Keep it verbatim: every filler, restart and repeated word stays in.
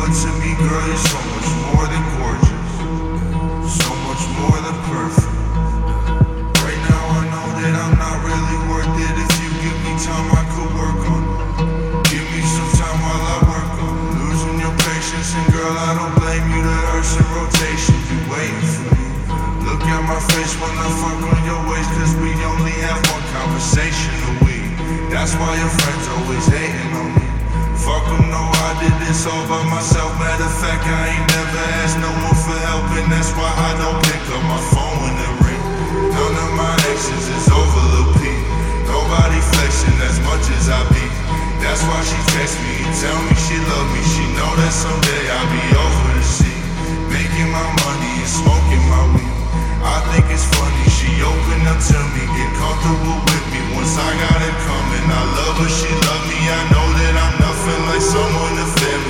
but to me, girl, you're so much more than gorgeous, so much more than perfect. Right now I know that I'm not really worth it. If you give me time, I could work on it. Give me some time while I work on it. Losing your patience, and girl, I don't blame you. The earth's in rotation, you waiting for me. Look at my face when I fuck on your waist, cause we only have one conversation a week. That's why your friends always hating on me. Fuck them, no, I did this all by myself. Matter of fact, I ain't never asked no one for help, and that's why I don't pick up my phone when it ring. None of my exes is over Lil P. Nobody flexing as much as I be. That's why she text me and tell me she love me. She know that someday I'll be over the sea, making my money and smoking my weed. I think it's funny, she opened up to me, get comfortable with me once I got it coming. I love her, she love me, I know that I'm nothing like someone to fit